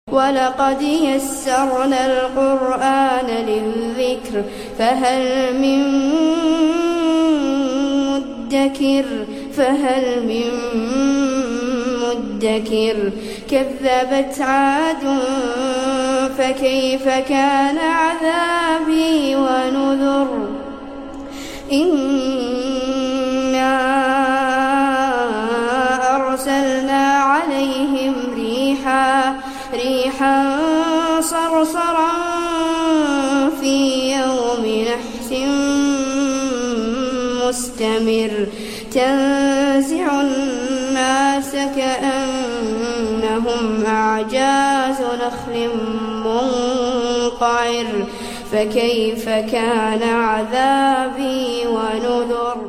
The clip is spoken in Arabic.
ولقد يسرنا القرآن للذكر فهل من مدكر كذبت عاد فكيف كان عذابي ونذر إنا أرسلنا عليهم ريحا صرصرا في يوم نحس مستمر تنزع الناس كأنهم أعجاز نخل منقعر فكيف كان عذابي ونذر.